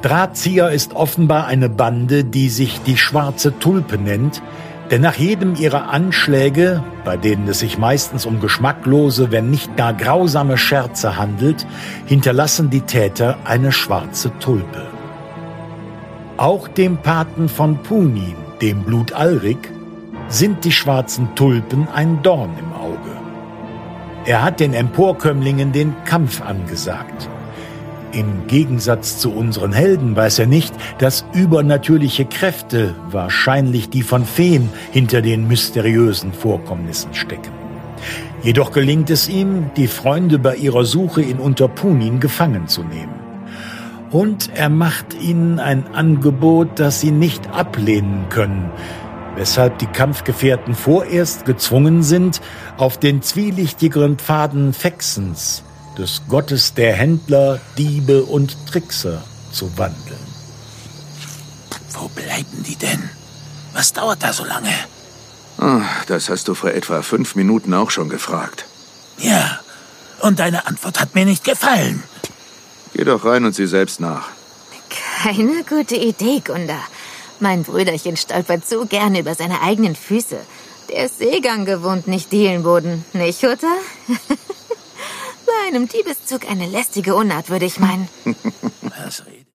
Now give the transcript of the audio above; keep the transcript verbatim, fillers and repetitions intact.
Drahtzieher ist offenbar eine Bande, die sich die Schwarze Tulpe nennt, denn nach jedem ihrer Anschläge, bei denen es sich meistens um geschmacklose, wenn nicht gar grausame Scherze handelt, hinterlassen die Täter eine schwarze Tulpe. Auch dem Paten von Punin, dem Blutalrik, sind die schwarzen Tulpen ein Dorn im Auge. Er hat den Emporkömmlingen den Kampf angesagt. Im Gegensatz zu unseren Helden weiß er nicht, dass übernatürliche Kräfte, wahrscheinlich die von Feen, hinter den mysteriösen Vorkommnissen stecken. Jedoch gelingt es ihm, die Freunde bei ihrer Suche in Unterpunin gefangen zu nehmen. Und er macht ihnen ein Angebot, das sie nicht ablehnen können, weshalb die Kampfgefährten vorerst gezwungen sind, auf den zwielichtigeren Pfaden Fexens, des Gottes der Händler, Diebe und Trickser, zu wandeln. Wo bleiben die denn? Was dauert da so lange? Oh, das hast du vor etwa fünf Minuten auch schon gefragt. Ja, und deine Antwort hat mir nicht gefallen. Geh doch rein und sieh selbst nach. Keine gute Idee, Gunda. Mein Brüderchen stolpert so gerne über seine eigenen Füße. Der ist Seegang gewohnt, nicht Dielenboden. Nicht, Jutta? Bei einem Diebeszug eine lästige Unart, würde ich meinen.